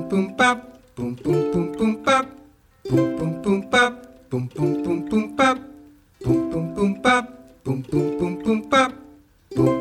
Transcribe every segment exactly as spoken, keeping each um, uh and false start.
boom boom bop, boom boom boom boom bop, boom boom boom bop, boom boom boom boom bop, boom boom boom bop, boom boom boom boom bop, boom.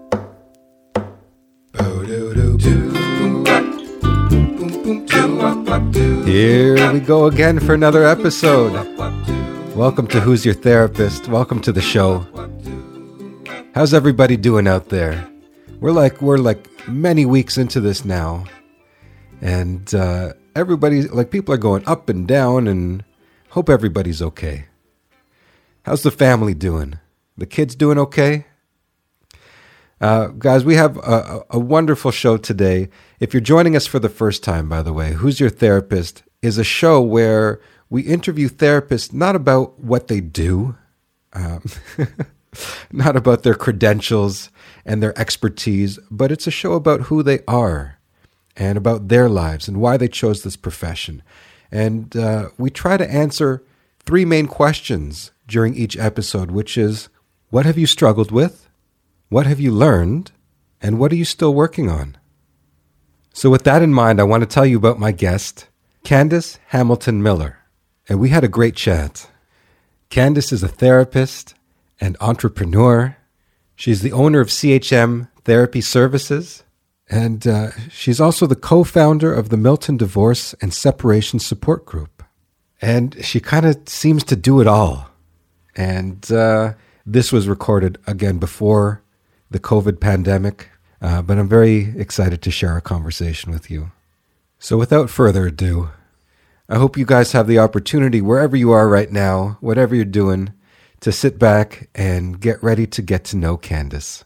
Here we go again for another episode. Welcome to Who's Your Therapist? Welcome to the show. How's everybody doing out there? We're like we're like many weeks into this now, and uh, everybody like people are going up and down, and hope everybody's okay. How's the family doing? The kids doing okay? Uh, guys, we have a, a wonderful show today. If you're joining us for the first time, by the way, Who's Your Therapist is a show where we interview therapists not about what they do, um, not about their credentials and their expertise, but it's a show about who they are and about their lives and why they chose this profession. And uh, we try to answer three main questions during each episode, which is, what have you struggled with? What have you learned? And what are you still working on? So with that in mind, I want to tell you about my guest, Candace Hamilton Miller. And we had a great chat. Candace is a therapist and entrepreneur. She's the owner of C H M Therapy Services. And uh, she's also the co-founder of the Milton Divorce and Separation Support Group. And she kind of seems to do it all. And uh, this was recorded again before the COVID pandemic, uh, but I'm very excited to share our conversation with you. So without further ado, I hope you guys have the opportunity, wherever you are right now, whatever you're doing, to sit back and get ready to get to know Candace.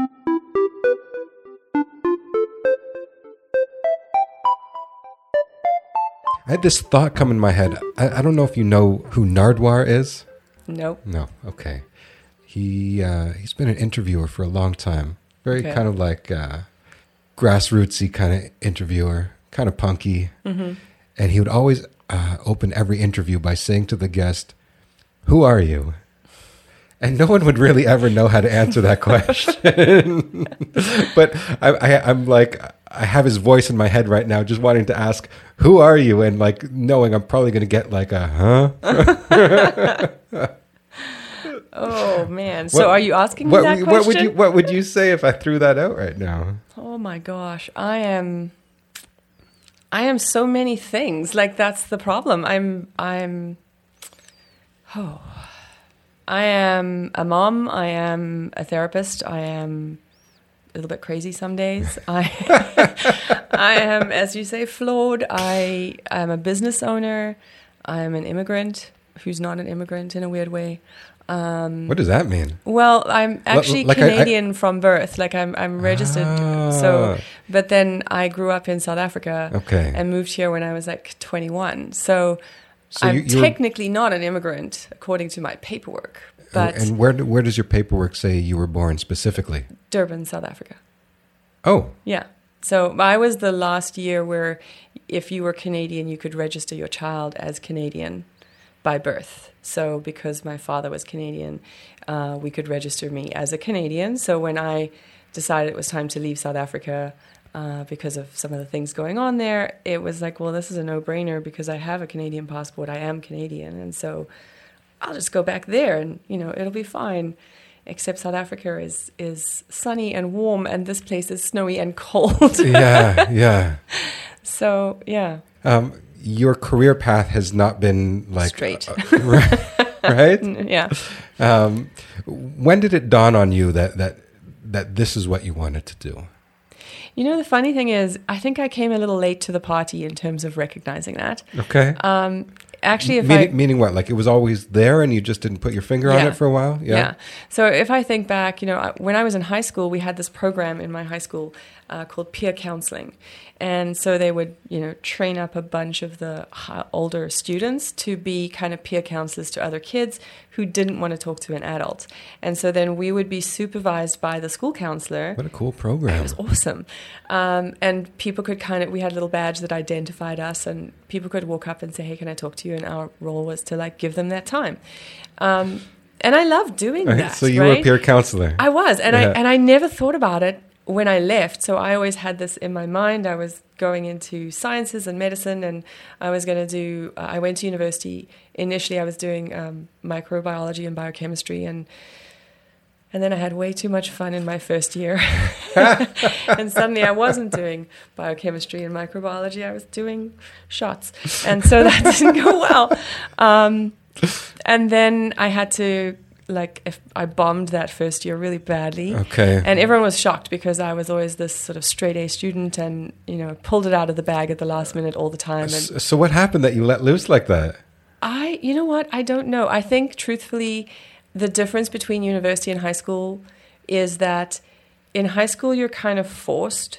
I had this thought come in my head. I, I don't know if you know who Nardwuar is. Nope. No, okay. He, uh, he's been an interviewer for a long time. Very okay. kind of like uh, grassrootsy kind of interviewer, kind of punky. Mm-hmm. And he would always uh, open every interview by saying to the guest, "Who are you?" And no one would really ever know how to answer that question. But I, I, I'm like, I have his voice in my head right now, just wanting to ask, "Who are you?" And like knowing I'm probably going to get like a, huh? Oh man! So what, are you asking me what, that question? What would you What would you say if I threw that out right now? Oh my gosh, I am. I am so many things. Like that's the problem. I'm. I'm. Oh, I am a mom. I am a therapist. I am a little bit crazy some days. I. I am, as you say, flawed. I am a business owner. I am an immigrant who's not an immigrant in a weird way. Um, what does that mean? Well, I'm actually like Canadian I, I, from birth. Like I'm, I'm registered. Ah. So, but then I grew up in South Africa. Okay. And moved here when I was like twenty-one. So, so I'm you, technically not an immigrant according to my paperwork. But and where where does your paperwork say you were born specifically? Durban, South Africa. Oh. Yeah. So I was the last year where, if you were Canadian, you could register your child as Canadian by birth. So because my father was Canadian, uh, we could register me as a Canadian. So when I decided it was time to leave South Africa uh, because of some of the things going on there, it was like, well, this is a no-brainer because I have a Canadian passport. I am Canadian. And so I'll just go back there and, you know, it'll be fine. Except South Africa is, is sunny and warm and this place is snowy and cold. yeah, yeah. So, yeah. Um, your career path has not been like straight, uh, right? right? Yeah. Um, when did it dawn on you that that that this is what you wanted to do? You know, the funny thing is, I think I came a little late to the party in terms of recognizing that. Okay. Um, actually, if meaning, I meaning what? Like it was always there, and you just didn't put your finger yeah. on it for a while. Yeah. Yeah. So if I think back, you know, when I was in high school, we had this program in my high school uh, called peer counseling. And so they would, you know, train up a bunch of the older students to be kind of peer counselors to other kids who didn't want to talk to an adult. And so then we would be supervised by the school counselor. What a cool program. It was awesome. Um, and people could kind of, we had a little badge that identified us and people could walk up and say, hey, can I talk to you? And our role was to like give them that time. Um, and I loved doing right, that. So you right? were a peer counselor. I was. And, yeah. I, and I never thought about it when I left, so I always had this in my mind. I was going into sciences and medicine, and I was going to do, uh, I went to university. Initially, I was doing um, microbiology and biochemistry, and and then I had way too much fun in my first year. And suddenly I wasn't doing biochemistry and microbiology. I was doing shots. And so that didn't go well. Um, and then I had to, like, if I bombed that first year really badly. Okay. And everyone was shocked because I was always this sort of straight A student and, you know, pulled it out of the bag at the last minute all the time. And So what happened that you let loose like that? I, you know what? I don't know. I think, truthfully, the difference between university and high school is that in high school, you're kind of forced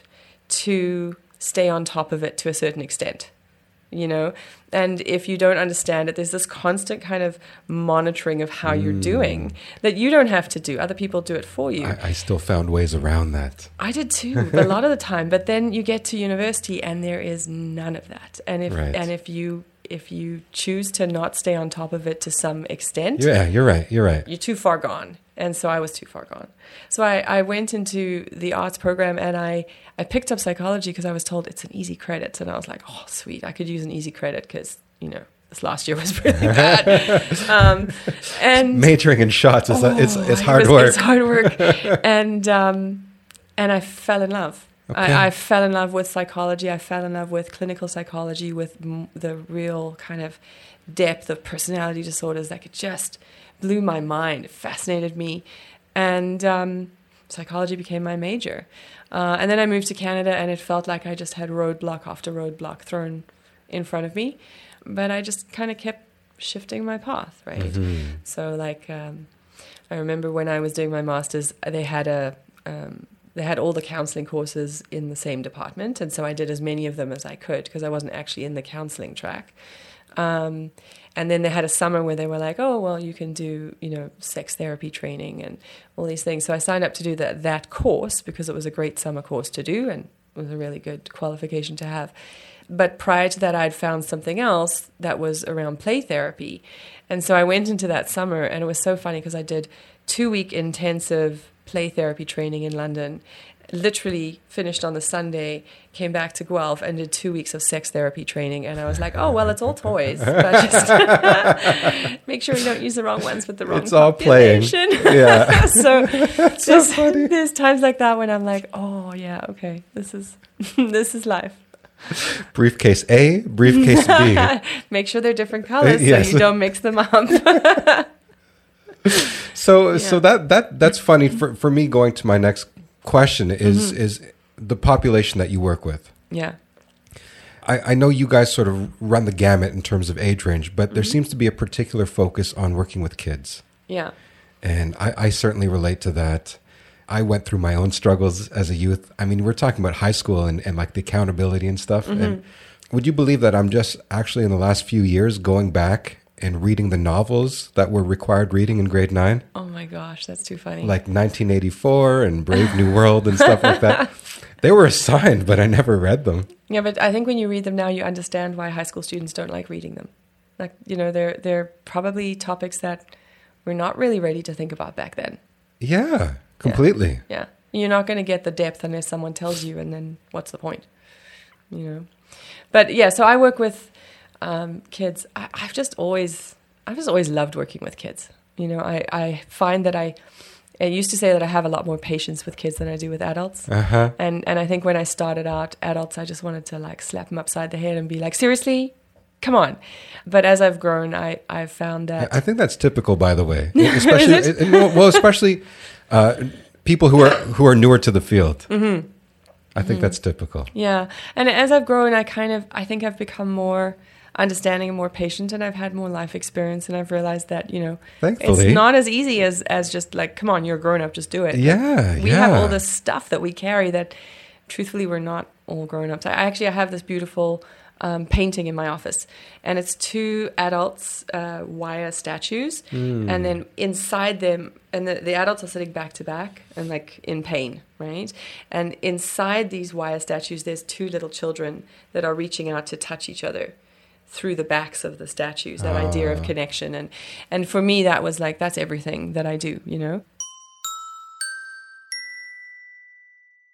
to stay on top of it to a certain extent, you know? And if you don't understand it, there's this constant kind of monitoring of how mm. you're doing that you don't have to do. Other people do it for you. I, I still found ways around that. I did too, a lot of the time. But then you get to university and there is none of that. And if right. and if you if you choose to not stay on top of it to some extent, yeah, you're right. You're right. You're too far gone. And so I was too far gone. So I, I went into the arts program and I, I picked up psychology because I was told it's an easy credit. And I was like, oh, sweet. I could use an easy credit because, you know, this last year was really bad. um, and majoring in shots is, oh, it's, it's hard it was, work. It's hard work. and, um, and I fell in love. Okay. I, I fell in love with psychology. I fell in love with clinical psychology, with m- the real kind of depth of personality disorders that could just blew my mind. It fascinated me. And um, psychology became my major. Uh, and then I moved to Canada and it felt like I just had roadblock after roadblock thrown in front of me. But I just kind of kept shifting my path, right? Mm-hmm. So like um, I remember when I was doing my master's, they had a... Um, They had all the counseling courses in the same department, and so I did as many of them as I could because I wasn't actually in the counseling track. Um, and then they had a summer where they were like, oh, well, you can do, you know, sex therapy training and all these things. So I signed up to do that, that course because it was a great summer course to do and it was a really good qualification to have. But prior to that, I'd found something else that was around play therapy. And so I went into that summer, and it was so funny because I did two-week intensive play therapy training in London, literally finished on the Sunday, came back to Guelph and did two weeks of sex therapy training. And I was like, oh, well, it's all toys. But just make sure you don't use the wrong ones with the wrong It's all population. Playing. Yeah. so That's there's, so funny. There's times like that when I'm like, oh, yeah, okay, this is this is life. Briefcase A, briefcase B. Make sure they're different colors Yes. so you don't mix them up. So, Yeah. so that that that's funny for for me. Going to my next question is Mm-hmm. is the population that you work with. Yeah. I, I know you guys sort of run the gamut in terms of age range, but there Mm-hmm. seems to be a particular focus on working with kids, Yeah. and I, I certainly relate to that. I went through my own struggles as a youth. I mean, we're talking about high school and, and like the accountability and stuff. Mm-hmm. And would you believe that I'm just actually in the last few years going back and reading the novels that were required reading in grade nine? Oh my gosh, that's too funny. Like nineteen eighty-four and Brave New World and stuff like that. They were assigned, but I never read them. Yeah, but I think when you read them now, you understand why high school students don't like reading them. Like, you know, they're they're probably topics that we're not really ready to think about back then. Yeah, completely. Yeah. You're not going to get the depth unless someone tells you, and then what's the point? You know? But yeah, so I work with um, kids. I, I've just always, I've just always loved working with kids. You know, I, I find that I, I used to say that I have a lot more patience with kids than I do with adults. Uh-huh. And and I think when I started out, adults, I just wanted to like slap them upside the head and be like, seriously? Come on. But as I've grown, I, I've found that... I think that's typical, by the way. Especially, it? It, well, especially uh, people who are who are newer to the field. Mm-hmm. I think mm-hmm. that's typical. Yeah. And as I've grown, I kind of, I think I've become more understanding and more patient, and I've had more life experience, and I've realized that, you know, Thankfully. It's not as easy as, as just like, come on, you're a grown up, just do it. Yeah, like, we yeah. have all this stuff that we carry that, truthfully, we're not all grown ups. I actually, I have this beautiful um, painting in my office, and it's two adults, uh, wire statues, mm. and then inside them, and the, the adults are sitting back to back and like in pain, right? And inside these wire statues, there's two little children that are reaching out to touch each other through the backs of the statues, that oh. idea of connection. And, and for me, that was like, that's everything that I do, you know?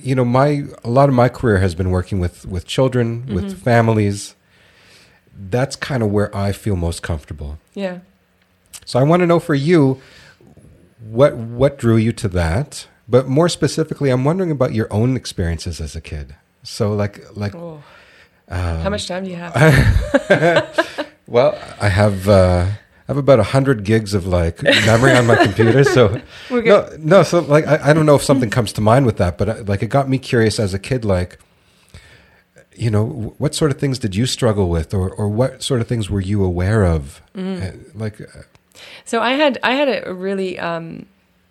you know, my a lot of my career has been working with with children, mm-hmm. with families. That's kind of where I feel most comfortable. Yeah. So I want to know for you, what what drew you to that? But more specifically, I'm wondering about your own experiences as a kid. So like like. Oh. Um, How much time do you have? Well, I have uh, I have about a hundred gigs of like memory on my computer. So We're no, good. no. So like I, I don't know if something comes to mind with that, but uh, like it got me curious as a kid. Like, you know, what sort of things did you struggle with, or or what sort of things were you aware of? Mm. Uh, like, uh, so I had I had a really um,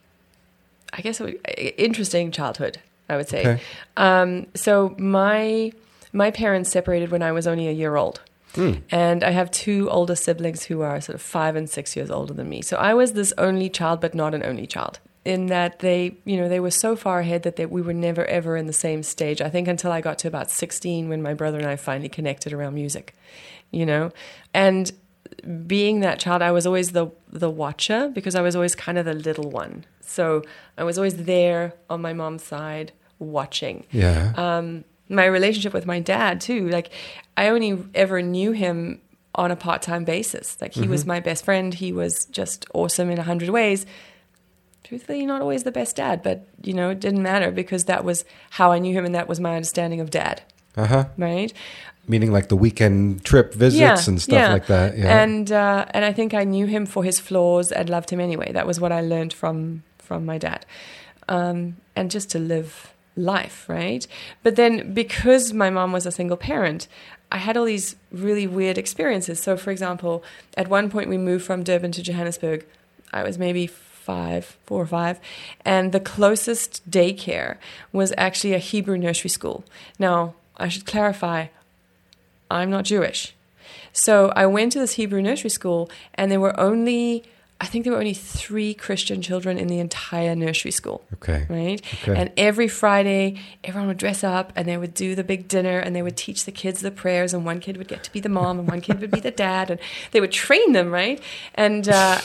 I guess it would, interesting childhood. I would say. Okay. Um, so my my parents separated when I was only a year old. Mm. And I have two older siblings who are sort of five and six years older than me. So I was this only child, but not an only child. In that they, you know, they were so far ahead that they, we were never ever in the same stage. I think until I got to about sixteen, when my brother and I finally connected around music, you know. And being that child, I was always the the watcher because I was always kind of the little one. So I was always there on my mom's side watching. Yeah. Um, my relationship with my dad too, like I only ever knew him on a part-time basis. Like he mm-hmm. was my best friend. He was just awesome in a hundred ways. Truthfully, not always the best dad, but you know, it didn't matter because that was how I knew him and that was my understanding of dad. Uh-huh. Right? Meaning like the weekend trip visits yeah, and stuff yeah. like that. Yeah. And uh, and I think I knew him for his flaws and loved him anyway. That was what I learned from from my dad. Um, and just to live life, right? But then because my mom was a single parent, I had all these really weird experiences. So for example, at one point we moved from Durban to Johannesburg. I was maybe five, four or five. And the closest daycare was actually a Hebrew nursery school. Now, I should clarify, I'm not Jewish. So I went to this Hebrew nursery school and there were only... I think there were only three Christian children in the entire nursery school. Okay. Right? Okay. And every Friday, everyone would dress up and they would do the big dinner and they would teach the kids the prayers and one kid would get to be the mom and one kid would be the dad and they would train them, right? And uh,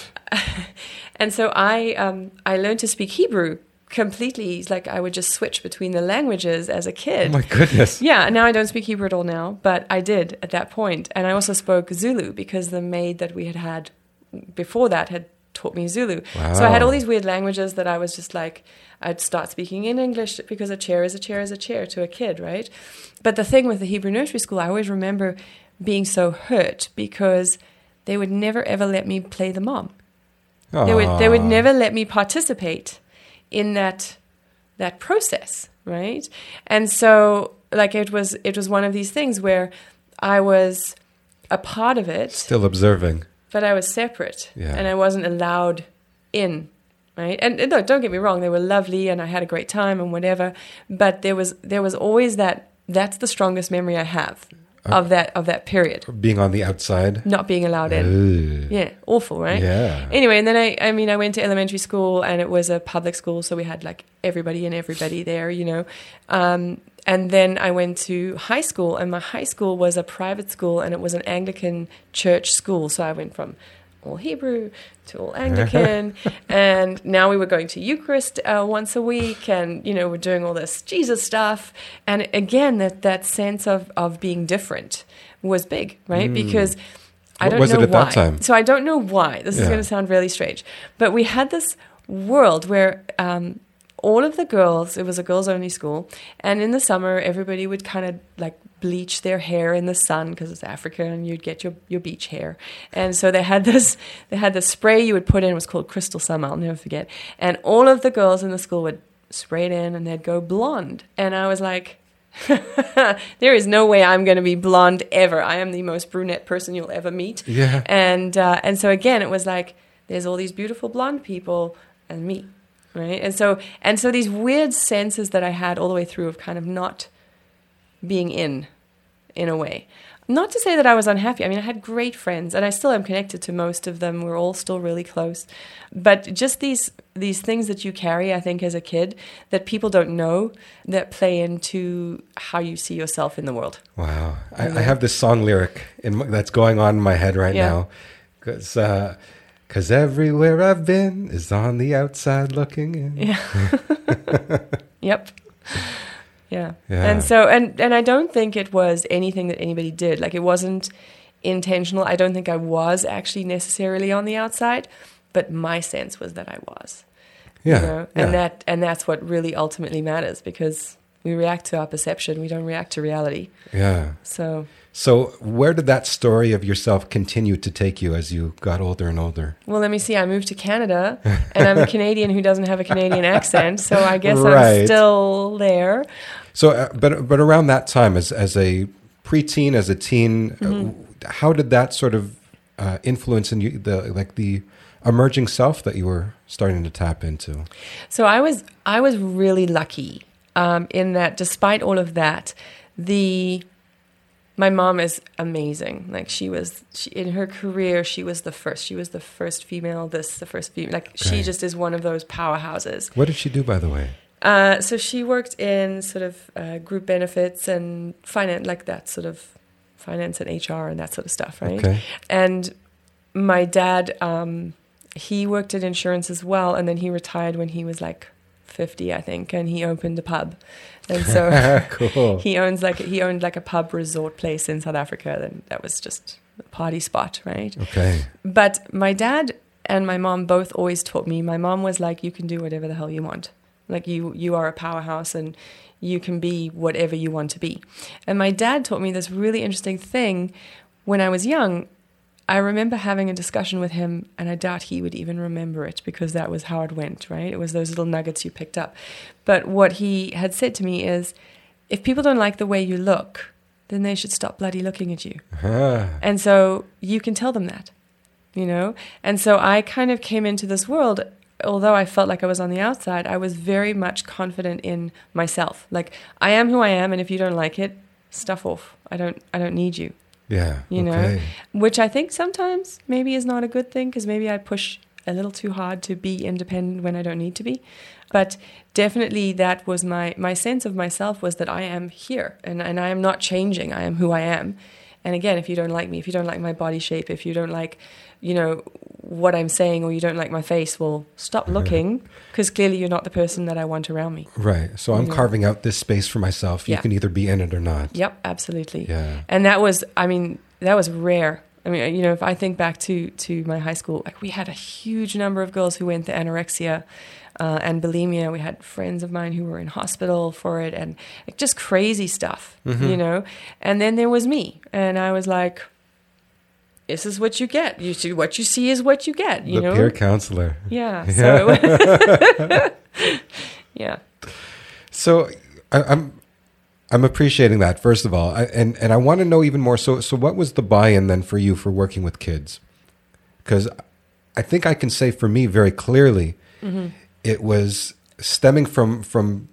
and so I um, I learned to speak Hebrew completely. Like I would just switch between the languages as a kid. Oh my goodness. Yeah, now I don't speak Hebrew at all now, but I did at that point. And I also spoke Zulu because the maid that we had had before that had taught me Zulu. Wow. So I had all these weird languages that I was just like, I'd start speaking in English because a chair is a chair is a chair to a kid, right? But the thing with the Hebrew nursery school, I always remember being so hurt because they would never ever let me play the mom. Aww. They would they would never let me participate in that that process, right? And so like it was it was one of these things where I was a part of it. Still observing. But I was separate yeah. and I wasn't allowed in, right? And, and no, don't get me wrong, they were lovely and I had a great time and whatever. But there was there was always that, that's the strongest memory I have uh, of that of that period. Being on the outside. Not being allowed in. Ooh. Yeah, awful, right? Yeah. Anyway, and then I, I mean, I went to elementary school and it was a public school. So we had like everybody and everybody there, you know. Um, And then I went to high school, and my high school was a private school, and it was an Anglican church school. So I went from all Hebrew to all Anglican, and now we were going to Eucharist uh, once a week, and, you know, we're doing all this Jesus stuff. And again, that, that sense of, of being different was big, right? Mm. Because I what don't was know it at why. That time? So I don't know why. This yeah. is going to sound really strange. But we had this world where... Um, all of the girls, it was a girls-only school, and in the summer, everybody would kind of like bleach their hair in the sun because it's Africa, and you'd get your, your beach hair. And so they had this, they had this spray you would put in. It was called Crystal Summer. I'll never forget. And all of the girls in the school would spray it in, and they'd go blonde. And I was like, there is no way I'm going to be blonde ever. I am the most brunette person you'll ever meet. Yeah. And uh, and so again, it was like there's all these beautiful blonde people and me. Right. And so and so these weird senses that I had all the way through of kind of not being in, in a way. Not to say that I was unhappy. I mean, I had great friends and I still am connected to most of them. We're all still really close. But just these these things that you carry, I think, as a kid that people don't know that play into how you see yourself in the world. Wow. I, I have this song lyric in my, that's going on in my head right yeah. now. Because... Uh, Cause everywhere I've been is on the outside looking in. Yeah. Yep. Yeah. Yeah. And so, and, and I don't think it was anything that anybody did. Like, it wasn't intentional. I don't think I was actually necessarily on the outside, but my sense was that I was. Yeah. You know? yeah. And that, and that's what really ultimately matters, because we react to our perception. We don't react to reality. Yeah. So, So where did that story of yourself continue to take you as you got older and older? well, let me see. I moved to Canada, and I'm a Canadian who doesn't have a Canadian accent. So I guess Right. I'm still there. So, uh, but but around that time, as as a preteen, as a teen, Mm-hmm. uh, how did that sort of uh, influence in you, the like the emerging self that you were starting to tap into? So I was I was really lucky um, in that, despite all of that, the my mom is amazing. Like, she was she, in her career, she was the first. She was the first female. This the first female. Like, Okay. she just is one of those powerhouses. What did she do, by the way? Uh, so she worked in sort of uh, group benefits and finance, like that sort of finance and H R and that sort of stuff, right? Okay. And my dad, um, he worked in insurance as well, and then he retired when he was like fifty, I think, and he opened a pub. And so Cool. he owns like he owned like a pub resort place in South Africa, and that was just a party spot, right? Okay. But my dad and my mom both always taught me. My mom was like, "You can do whatever the hell you want. Like, you you are a powerhouse, and you can be whatever you want to be." And my dad taught me this really interesting thing when I was young. I remember having a discussion with him, and I doubt he would even remember it, because that was how it went, right? It was those little nuggets you picked up. But what he had said to me is, if people don't like the way you look, then they should stop bloody looking at you. Ah. And so you can tell them that, you know? And so I kind of came into this world, although I felt like I was on the outside, I was very much confident in myself. Like, I am who I am, and if you don't like it, stuff off. I don't I don't need you. Yeah. You know, okay. which I think sometimes maybe is not a good thing, because maybe I push a little too hard to be independent when I don't need to be. But definitely that was my, my sense of myself, was that I am here, and, and I am not changing. I am who I am. And again, if you don't like me, if you don't like my body shape, if you don't like, you know, what I'm saying, or you don't like my face, well, stop looking, because clearly you're not the person that I want around me. Right. So I'm You know. carving out this space for myself. You Yeah. can either be in it or not. Yep, absolutely. Yeah. And that was, I mean, that was rare. I mean, you know, if I think back to, to my high school, like, we had a huge number of girls who went to anorexia uh, and bulimia. We had friends of mine who were in hospital for it, and like, just crazy stuff, Mm-hmm. you know. And then there was me, and I was like, this is what you get. You see, what you see is what you get, you the know. peer counselor. Yeah. So it was yeah. So I, I'm I'm appreciating that, first of all, I, and and I want to know even more. So so what was the buy-in then for you for working with kids? Because I think I can say for me very clearly, Mm-hmm. it was stemming from from.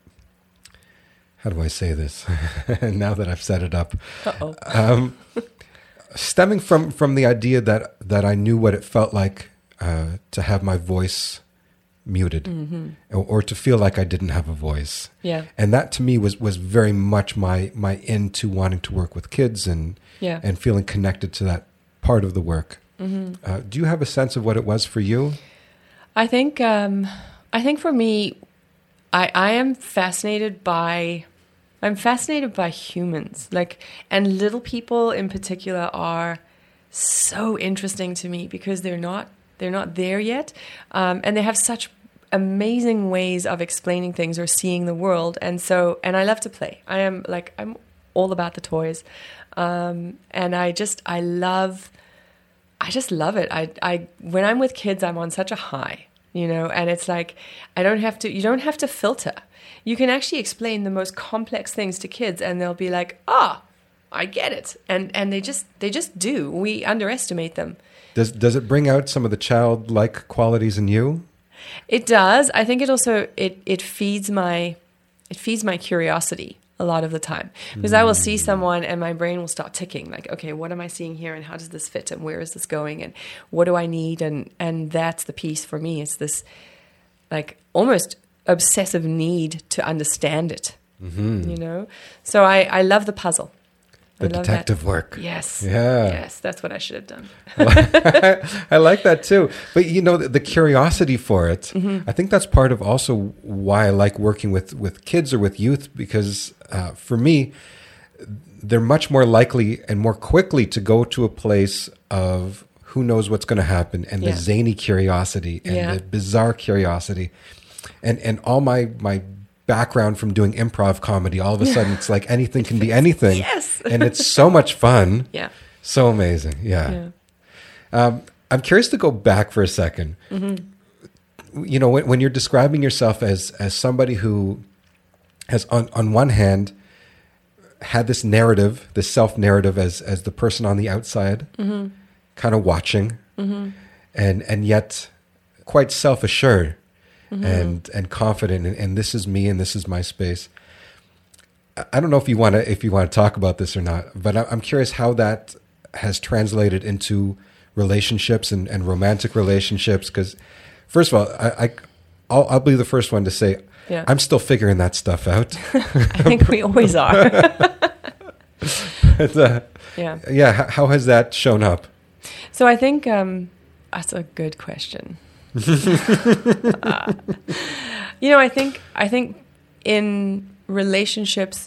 How do I say this? Now that I've set it up, Uh-oh. um, stemming from from the idea that that I knew what it felt like uh, to have my voice muted, Mm-hmm. or, or to feel like I didn't have a voice. Yeah. And that to me was, was very much my, my into wanting to work with kids and Yeah. and feeling connected to that part of the work. Mm-hmm. Uh, do you have a sense of what it was for you? I think um, I think for me, I I am fascinated by I'm fascinated by humans, like, and little people in particular are so interesting to me, because they're not they're not there yet, um, and they have such amazing ways of explaining things or seeing the world. And so, and I love to play. I am like I'm all about the toys, um, and I just I love. I just love it. I, I, when I'm with kids, I'm on such a high, you know, and it's like, I don't have to, you don't have to filter. You can actually explain the most complex things to kids, and they'll be like, ah, oh, I get it. And, and they just, they just do. We underestimate them. Does does it bring out some of the childlike qualities in you? It does. I think it also, it, it feeds my, it feeds my curiosity a lot of the time, because I will see someone and my brain will start ticking, like, okay, what am I seeing here, and how does this fit, and where is this going, and what do I need? And, and that's the piece for me. It's this like almost obsessive need to understand it, Mm-hmm. you know? So I, I love the puzzle. The detective that. work. Yes. Yeah. Yes, that's what I should have done. I like that too. But you know, the, the curiosity for it, mm-hmm. I think that's part of also why I like working with, with kids or with youth, because uh, for me, they're much more likely and more quickly to go to a place of who knows what's going to happen, and yeah. the zany curiosity and yeah. the bizarre curiosity. And and all my my background from doing improv comedy, all of a sudden it's like anything can be anything. Yes. And it's so much fun. Yeah. So amazing. Yeah. yeah. Um, I'm curious to go back for a second. Mm-hmm. You know, when, when you're describing yourself as as somebody who has on, on one hand had this narrative, this self-narrative as as the person on the outside, mm-hmm. kind of watching, mm-hmm. and and yet quite self-assured. Mm-hmm. And and confident, and, and this is me, and this is my space. I don't know if you want to if you want to talk about this or not, but I'm curious how that has translated into relationships and, and romantic relationships. Because first of all, I, I I'll, I'll be the first one to say yeah. I'm still figuring that stuff out. I think we always are. but, uh, yeah, yeah. How has that shown up? So I think um, that's a good question. uh, you know, I think I think in relationships,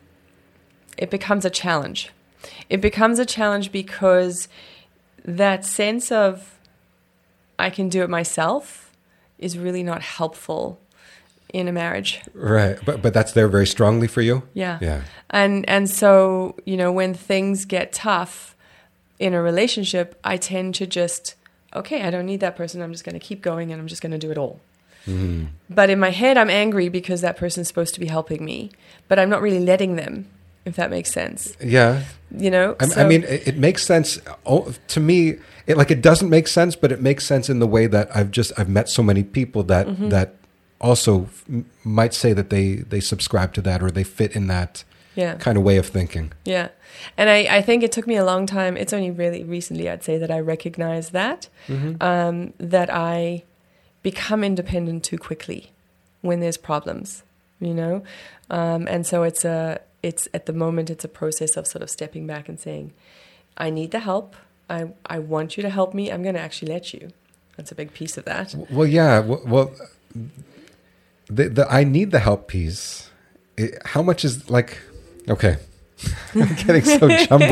it becomes a challenge. It becomes a challenge because that sense of I can do it myself is really not helpful in a marriage. Right, but but that's there very strongly for you. Yeah, yeah. And and so you know, when things get tough in a relationship, I tend to just. Okay, I don't need that person. I'm just going to keep going and I'm just going to do it all. Mm-hmm. But in my head, I'm angry because that person's supposed to be helping me, but I'm not really letting them, if that makes sense. Yeah. You know? I, so, I mean, it, it makes sense. Oh, to me, it, like it doesn't make sense, but it makes sense in the way that I've just, I've met so many people that, mm-hmm. that also f- might say that they, they subscribe to that or they fit in that yeah. kind of way of thinking. Yeah. And I, I think it took me a long time. It's only really recently, I'd say, that I recognize that, mm-hmm. um, that I become independent too quickly when there's problems, you know? Um, and so it's a, it's at the moment, it's a process of sort of stepping back and saying, I need the help. I, I want you to help me. I'm going to actually let you. That's a big piece of that. Well, yeah. Well, well the, the I need the help piece. It, how much is like, okay. I'm getting so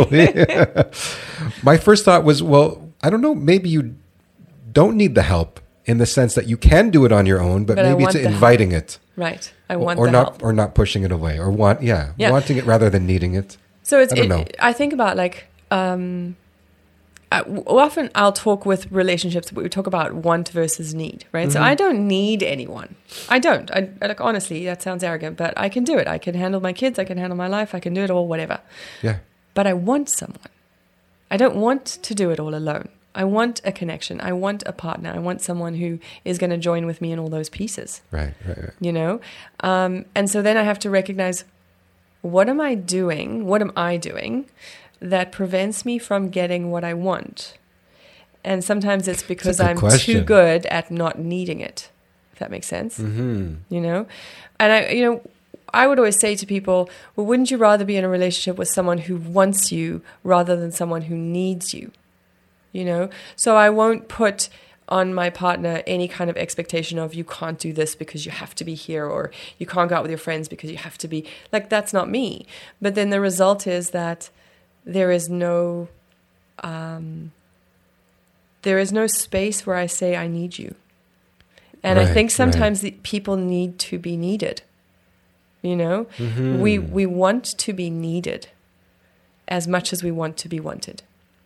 jumbly. My first thought was, well, I don't know, maybe you don't need the help in the sense that you can do it on your own, but, but maybe it's inviting help. it. Right. I want or the not help. Or not pushing it away or want yeah, yeah. wanting it rather than needing it. So it's I don't it, know. I think about like um I, often I'll talk with relationships, we talk about want versus need, right? Mm-hmm. So I don't need anyone. I don't. I, I like honestly, that sounds arrogant, but I can do it. I can handle my kids. I can handle my life. I can do it all, whatever. Yeah. But I want someone. I don't want to do it all alone. I want a connection. I want a partner. I want someone who is going to join with me in all those pieces. Right, right, right. You know? Um, and so then I have to recognize, what am I doing? What am I doing that prevents me from getting what I want? And sometimes it's because I'm question. too good at not needing it, if that makes sense. Mm-hmm. You know? And I, you know, I would always say to people, well, wouldn't you rather be in a relationship with someone who wants you rather than someone who needs you? You know? So I won't put on my partner any kind of expectation of you can't do this because you have to be here, or you can't go out with your friends because you have to be, like, that's not me. But then the result is that there is no, um, there is no space where I say I need you. And right, I think sometimes right. the people need to be needed. You know, mm-hmm. we we want to be needed as much as we want to be wanted.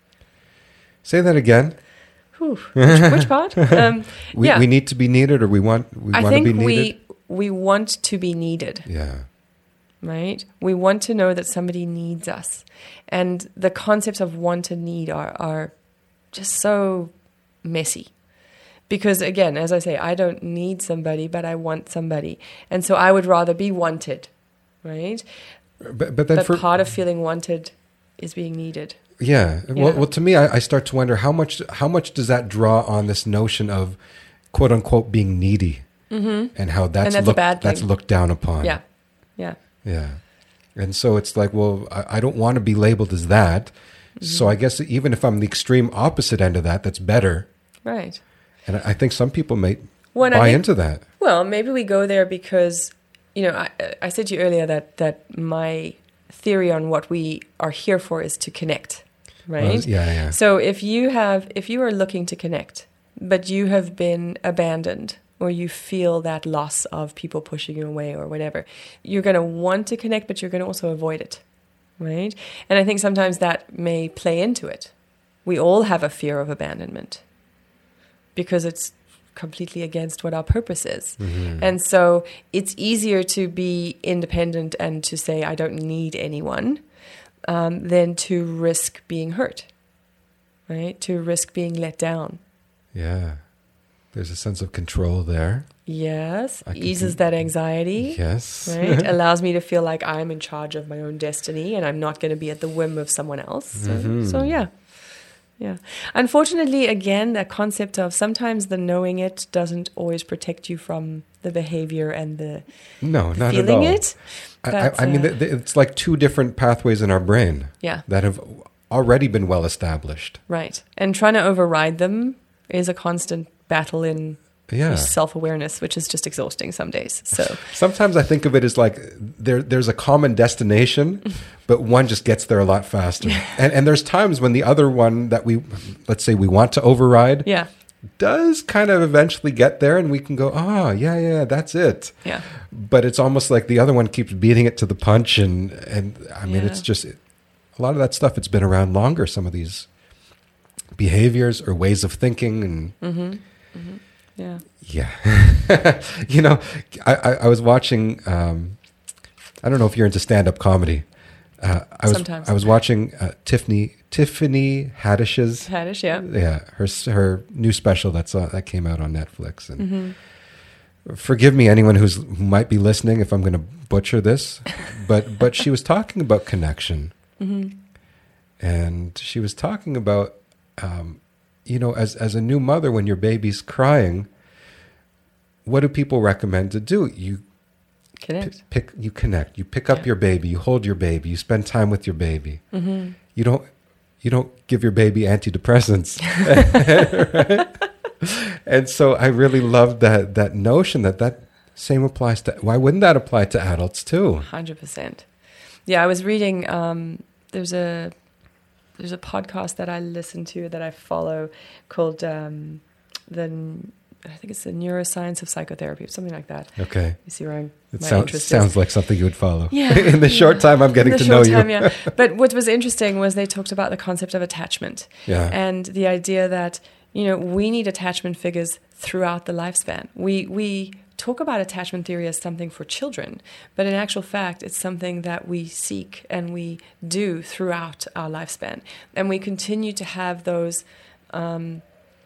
Say that again. Whew. Which, which part? Um, we, yeah. we need to be needed, or we want we I want think to be needed. we we want to be needed. Yeah. Right. We want to know that somebody needs us, and the concepts of want and need are are just so messy. Because again, as I say, I don't need somebody, but I want somebody. And so I would rather be wanted, right? But, but then but for, part of feeling wanted is being needed. Yeah. yeah. Well, well, to me, I, I start to wonder how much how much does that draw on this notion of quote unquote being needy, mm-hmm. and how that's, and that's looked, a bad thing. That's looked down upon. Yeah. Yeah. Yeah. And so it's like, well, I, I don't want to be labeled as that. Mm-hmm. So I guess even if I'm the extreme opposite end of that, that's better. Right. And I, I think some people may well, buy think, into that. Well, maybe we go there because, you know, I, I said to you earlier that, that my theory on what we are here for is to connect, right? Well, yeah, yeah. So if you have, if you are looking to connect, but you have been abandoned, or you feel that loss of people pushing you away or whatever, you're going to want to connect, but you're going to also avoid it, right? And I think sometimes that may play into it. We all have a fear of abandonment because it's completely against what our purpose is. Mm-hmm. And so it's easier to be independent and to say, I don't need anyone, um, than to risk being hurt, right? To risk being let down. Yeah. There's a sense of control there. Yes. I Eases think, that anxiety. Yes. Right. Allows me to feel like I'm in charge of my own destiny and I'm not going to be at the whim of someone else. So, mm-hmm. so yeah. Yeah. Unfortunately, again, that concept of sometimes the knowing it doesn't always protect you from the behavior and the no, not feeling at all. it. I, But, I, I mean, uh, it's like two different pathways in our brain yeah. that have already been well established. Right. And trying to override them is a constant battle in Yeah. self-awareness, which is just exhausting some days. So sometimes I think of it as like there, there's a common destination, but one just gets there a lot faster. And, and there's times when the other one that we, let's say we want to override, yeah. does kind of eventually get there and we can go, oh, yeah, yeah, that's it. Yeah. But it's almost like the other one keeps beating it to the punch. And, and I mean, Yeah. it's just a lot of that stuff. It's been around longer, some of these behaviors or ways of thinking. And Mm-hmm. Mm-hmm. Yeah. Yeah. You know, I, I, I was watching, um, I don't know if you're into stand-up comedy. Uh, I was Sometimes. I was watching uh, Tiffany Tiffany Haddish's Haddish, yeah. yeah her her new special that's uh, that came out on Netflix. And Mm-hmm. forgive me, anyone who's who might be listening, if I'm going to butcher this, but but she was talking about connection, Mm-hmm. and she was talking about um, you know as as a new mother when your baby's crying, what do people recommend to do? You Connect. P- pick you connect you pick up Yeah. your baby, you hold your baby, you spend time with your baby. Mm-hmm. You don't you don't give your baby antidepressants. Right? And so I really loved that that notion that that same applies to, why wouldn't that apply to adults too? one hundred percent. Yeah, I was reading, um, there's a there's a podcast that I listen to that I follow called um, the I think it's the Neuroscience of Psychotherapy or something like that. Okay. You see where I'm, It my sounds interest sounds is. like something you would follow. Yeah. In the short time I'm getting In the to know short you. time, yeah. But what was interesting was they talked about the concept of attachment. Yeah. And the idea that, you know, we need attachment figures throughout the lifespan. We we talk about attachment theory as something for children, but in actual fact, it's something that we seek and we do throughout our lifespan. And we continue to have those, um,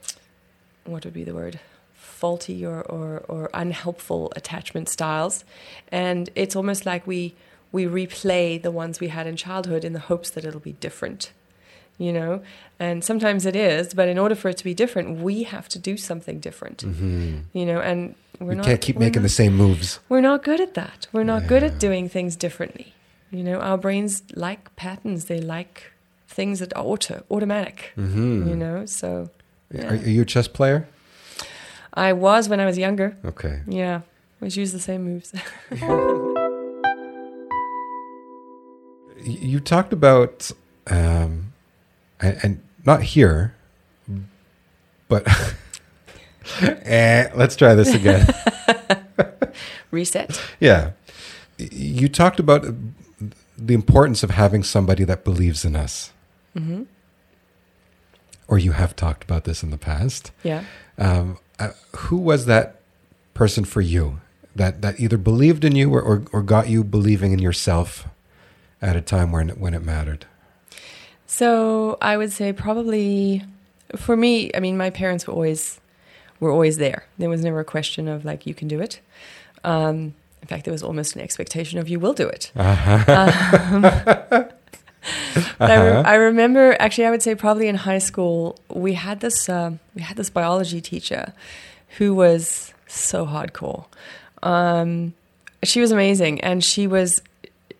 what would be the word? faulty or, or, or unhelpful attachment styles. And it's almost like we we replay the ones we had in childhood in the hopes that it'll be different, you know? And sometimes it is, but in order for it to be different, we have to do something different, Mm-hmm. you know? And we're We not... can't keep we're making not, the same moves. We're not good at that. We're not good Yeah. at doing things differently. You know, our brains like patterns. They like things that are auto, automatic, Mm-hmm. you know? So... yeah. Are, are you a chess player? I was when I was younger. Okay. Yeah, always use the same moves. You talked about, um, and, and not here, but eh, let's try this again. Reset. Yeah. You talked about the importance of having somebody that believes in us. Mm-hmm. Or you have talked about this in the past. Yeah. Um, uh, who was that person for you that, that either believed in you or, or, or got you believing in yourself at a time when it, when it mattered? So I would say probably for me, I mean, my parents were always were always there. There was never a question of like, you can do it. Um, in fact, there was almost an expectation of you will do it. Uh-huh. Um, I, re- I remember, actually, I would say probably in high school, we had this uh, we had this biology teacher who was so hardcore. Um, she was amazing, and she was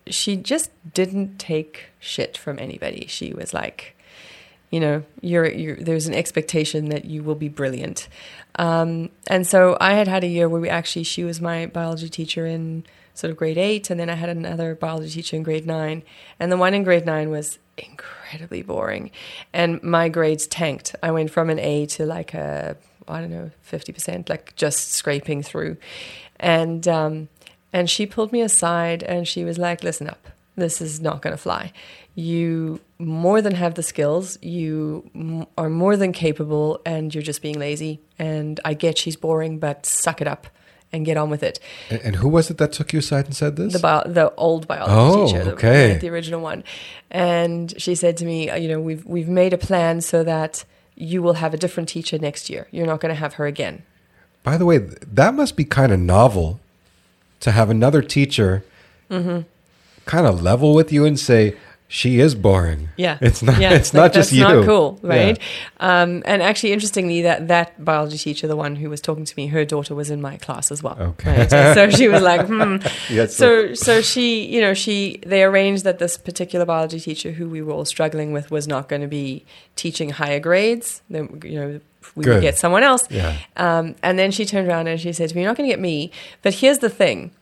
she just didn't take shit from anybody. She was like, you know, you're, you're, there's an expectation that you will be brilliant. Um, and so I had had a year where we actually, she was my biology teacher in sort of grade eight. And then I had another biology teacher in grade nine. And the one in grade nine was incredibly boring. And my grades tanked. I went from an A to like a, I don't know, fifty percent, like just scraping through. And, um, and she pulled me aside and she was like, listen up, this is not going to fly. You more than have the skills, you m- are more than capable, and you're just being lazy. And I get she's boring, but suck it up and get on with it. And, and who was it that took you aside and said this? The bio- the old biology oh, teacher, the, okay. the original one. And she said to me, you know, we've we've made a plan so that you will have a different teacher next year. You're not going to have her again. By the way, that must be kind of novel to have another teacher mm-hmm. kind of level with you and say, she is boring. Yeah. It's not, yeah. it's like, not just you. That's not cool, right? Yeah. Um, and actually, interestingly, that, that biology teacher, the one who was talking to me, her daughter was in my class as well. Okay. Right? So she was like, hmm. Yes, so, so she, you know, she, they arranged that this particular biology teacher who we were all struggling with was not going to be teaching higher grades. Then, you know, we Good. would get someone else. Yeah. Um, and then she turned around and she said to me, you're not going to get me, but here's the thing.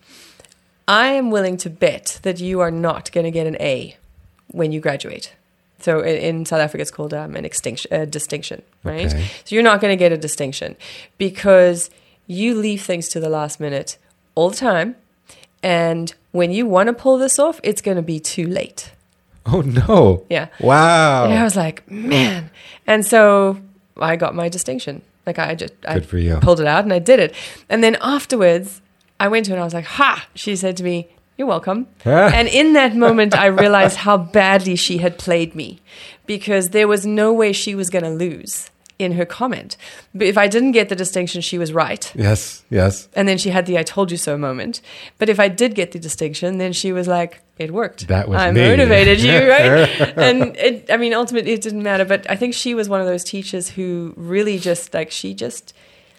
I am willing to bet that you are not going to get an A when you graduate. So in, in South Africa, it's called um, an extinction, a distinction, right? Okay. So you're not going to get a distinction because you leave things to the last minute all the time. And when you want to pull this off, it's going to be too late. Oh, no. Yeah. Wow. And I was like, man. And so I got my distinction. Like I just I Good for you. pulled it out and I did it. And then afterwards, I went to her and I was like, ha! She said to me, you're welcome. And in that moment, I realized how badly she had played me because there was no way she was going to lose in her comment. But if I didn't get the distinction, she was right. Yes, yes. And then she had the I told you so moment. But if I did get the distinction, then she was like, it worked. That was I me. motivated you, right? And it, I mean, ultimately, it didn't matter. But I think she was one of those teachers who really just, like, she just,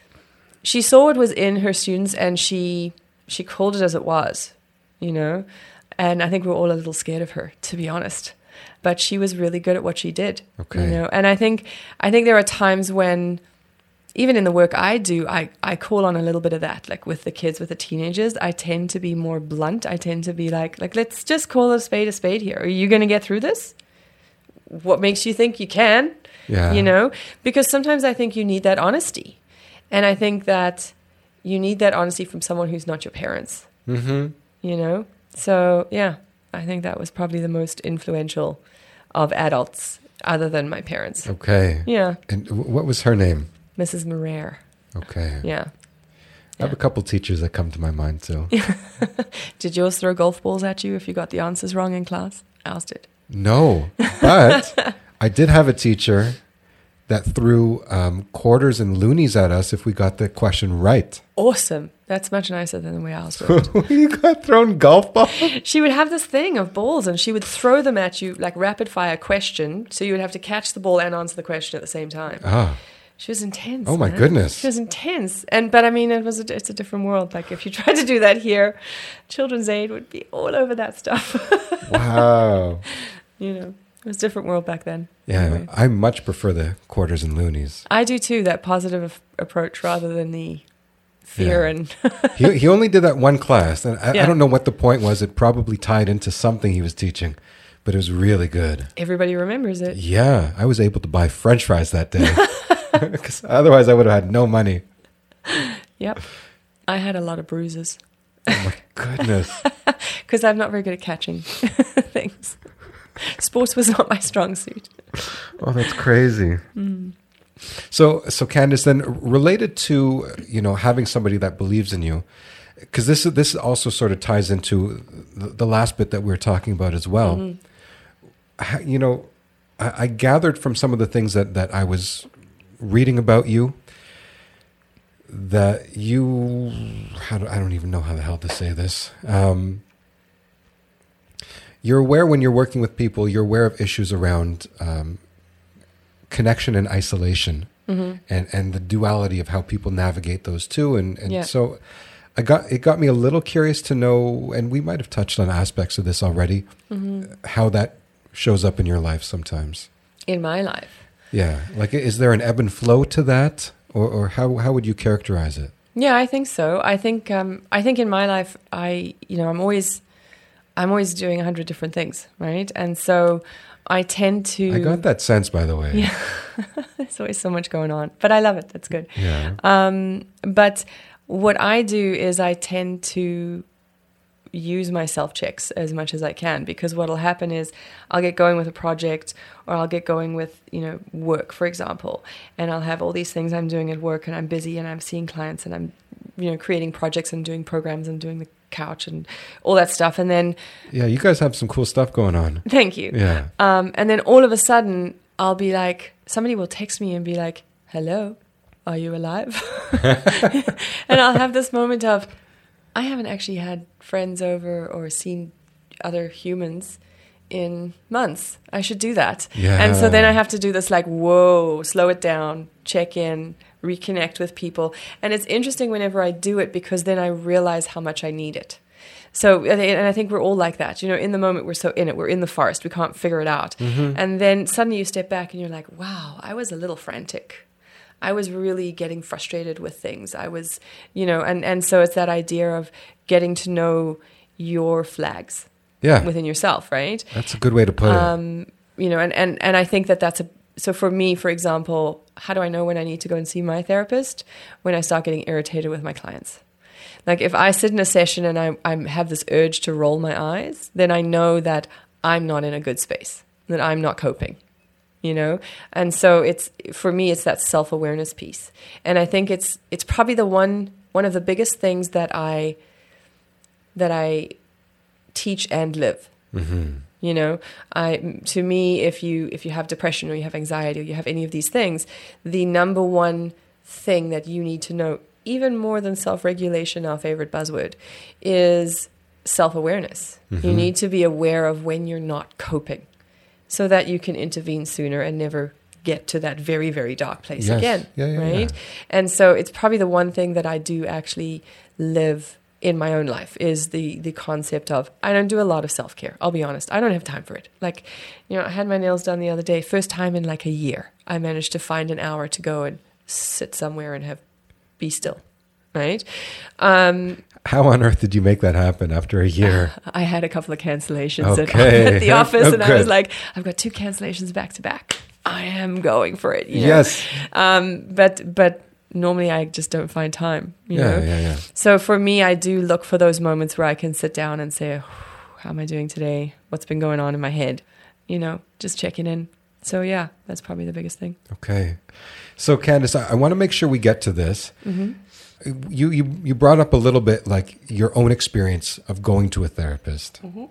she saw what was in her students and she she called it as it was, you know? And I think we we're all a little scared of her, to be honest. But she was really good at what she did. Okay. You know, and I think I think there are times when, even in the work I do, I, I call on a little bit of that. Like with the kids, with the teenagers, I tend to be more blunt. I tend to be like, like let's just call a spade a spade here. Are you going to get through this? What makes you think you can? Yeah. You know, because sometimes I think you need that honesty, and I think that you need that honesty from someone who's not your parents. Mm-hmm. You know, so yeah, I think that was probably the most influential of adults other than my parents. Okay. Yeah. And w- what was her name? Missus Marrere. Okay. Yeah. I have a couple teachers that come to my mind too. Did yours throw golf balls at you if you got the answers wrong in class? Ours did. No, but I did have a teacher that threw um, quarters and loonies at us if we got the question right. Awesome. That's much nicer than the way ours worked. You got thrown golf balls? She would have this thing of balls and she would throw them at you like rapid fire question. So you would have to catch the ball and answer the question at the same time. Ah. She was intense. Oh my man. goodness. She was intense. And, but I mean, it was a, it's a different world. Like if you tried to do that here, Children's Aid would be all over that stuff. Wow. You know, it was a different world back then. Yeah, Anyway. I much prefer the quarters and loonies. I do too, that positive approach rather than the fear Yeah. and he he only did that one class, and I, Yeah. I don't know what the point was. It probably tied into something he was teaching, but it was really good. everybody remembers it. Yeah, I was able to buy French fries that day, because otherwise I would have had no money. Yep. I had a lot of bruises Oh my goodness. because I'm not very good at catching things. Sports was not my strong suit. Oh, that's crazy. Mm. So, so Candice, then related to, you know, having somebody that believes in you, because this this also sort of ties into the, the last bit that we were talking about as well. Mm-hmm. Ha- You know, I, I gathered from some of the things that, that I was reading about you that you, how do, I don't even know how the hell to say this. Um, you're aware when you're working with people, you're aware of issues around um, connection and isolation, Mm-hmm. and, and the duality of how people navigate those two. And, and Yeah. so I got it got me a little curious to know, and we might have touched on aspects of this already, mm-hmm. how that shows up in your life sometimes. In my life. Yeah. Like, is there an ebb and flow to that? Or, or how, how would you characterize it? Yeah, I think so. I think, um, I think in my life, I, you know, I'm always, I'm always doing a hundred different things, right? And so I tend to... I got that sense, by the way. Yeah. There's always so much going on, but I love it. That's good. Yeah. Um, but what I do is I tend to use my self-checks as much as I can, because what'll happen is I'll get going with a project, or I'll get going with, you know, work, for example, and I'll have all these things I'm doing at work, and I'm busy and I'm seeing clients and I'm, you know, creating projects and doing programs and doing the couch and all that stuff. And then... Yeah, you guys have some cool stuff going on. Thank you. Yeah. Um, and then all of a sudden I'll be like, somebody will text me and be like, hello, are you alive? And I'll have this moment of, I haven't actually had friends over or seen other humans in months. I should do that. Yeah. And so then I have to do this like, whoa, slow it down, check in, reconnect with people. And it's interesting whenever I do it, because then I realize how much I need it. So, and I think we're all like that. You know, in the moment, we're so in it. We're in the forest. We can't figure it out. Mm-hmm. And then suddenly you step back and you're like, wow, I was a little frantic. I was really getting frustrated with things. I was, you know, and, and so it's that idea of getting to know your flags yeah. within yourself, right? That's a good way to put um, it. You know, and, and, and I think that that's a, so for me, for example, how do I know when I need to go and see my therapist? When I start getting irritated with my clients. Like if I sit in a session and I, I have this urge to roll my eyes, then I know that I'm not in a good space, that I'm not coping. You know, and so it's, for me, it's that self-awareness piece. And I think it's, it's probably the one, one of the biggest things that I, that I teach and live. Mm-hmm. You know, I, to me, if you, if you have depression or you have anxiety or you have any of these things, the number one thing that you need to know, even more than self-regulation, our favorite buzzword, is self-awareness. Mm-hmm. You need to be aware of when you're not coping, so that you can intervene sooner and never get to that very, very dark place yes. again, yeah, yeah, right? Yeah. And so it's probably the one thing that I do actually live in my own life, is the the concept of, I don't do a lot of self-care. I'll be honest. I don't have time for it. Like, you know, I had my nails done the other day. First time in like a year, I managed to find an hour to go and sit somewhere and have be still, right? Um, How on earth did you make that happen after a year? I had a couple of cancellations okay. at, at the office, oh, and good. I was like, I've got two cancellations back to back. I am going for it. You know? Yes. Um, but but normally I just don't find time. You yeah, know? yeah, yeah. So for me, I do look for those moments where I can sit down and say, how am I doing today? What's been going on in my head? You know, just checking in. So yeah, that's probably the biggest thing. Okay. So Candice, I, I want to make sure we get to this. Mm-hmm. You, you you brought up a little bit like your own experience of going to a therapist. Mm-hmm.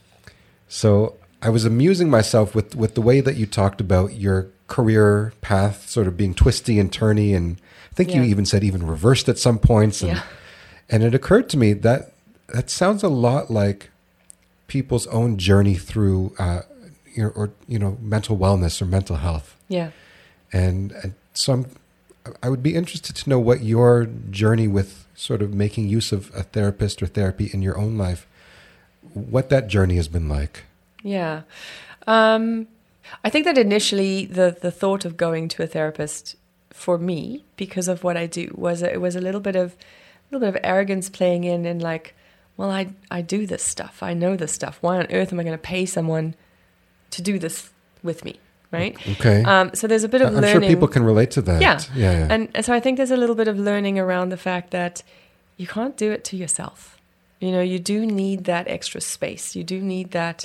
So I was amusing myself with, with the way that you talked about your career path sort of being twisty and turny, and I think yeah. you even said even reversed at some points. And, yeah. and it occurred to me that that sounds a lot like people's own journey through uh, your, or you know mental wellness or mental health. Yeah. And, and so I'm I would be interested to know what your journey with sort of making use of a therapist or therapy in your own life, what that journey has been like. Yeah. Um, I think that initially the, the thought of going to a therapist for me, because of what I do, was a, it was a little bit of a little bit of arrogance playing in, and like, well, I I do this stuff. I know this stuff. Why on earth am I going to pay someone to do this with me? Right. Okay. Um, so there's a bit of I'm learning. sure people can relate to that. Yeah. Yeah, yeah. And, and so I think there's a little bit of learning around the fact that you can't do it to yourself. You know, you do need that extra space. You do need that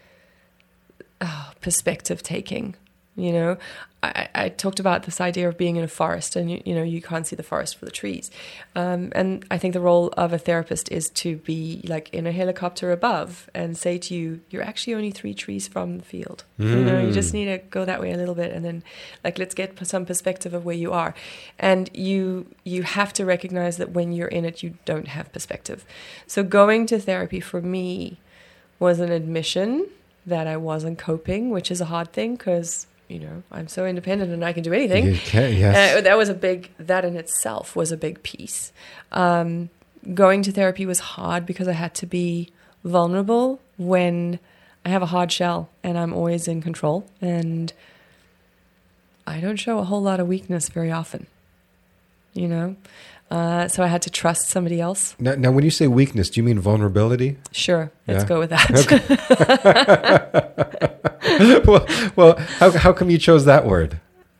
oh, perspective taking. You know, I, I talked about this idea of being in a forest, and you, you know, you can't see the forest for the trees. Um, and I think the role of a therapist is to be like in a helicopter above and say to you, you're actually only three trees from the field. Mm. You know, you just need to go that way a little bit, and then like, let's get some perspective of where you are. And you, you have to recognize that when you're in it, you don't have perspective. So going to therapy for me was an admission that I wasn't coping, which is a hard thing because, you know, I'm so independent and I can do anything. You can, yes. Uh, that was a big, that in itself was a big piece. Um, going to therapy was hard because I had to be vulnerable when I have a hard shell and I'm always in control, and I don't show a whole lot of weakness very often, you know? Uh, so I had to trust somebody else. Now, now, when you say weakness, do you mean vulnerability? Sure. Let's Yeah. go with that. Okay. well, well how, how come you chose that word?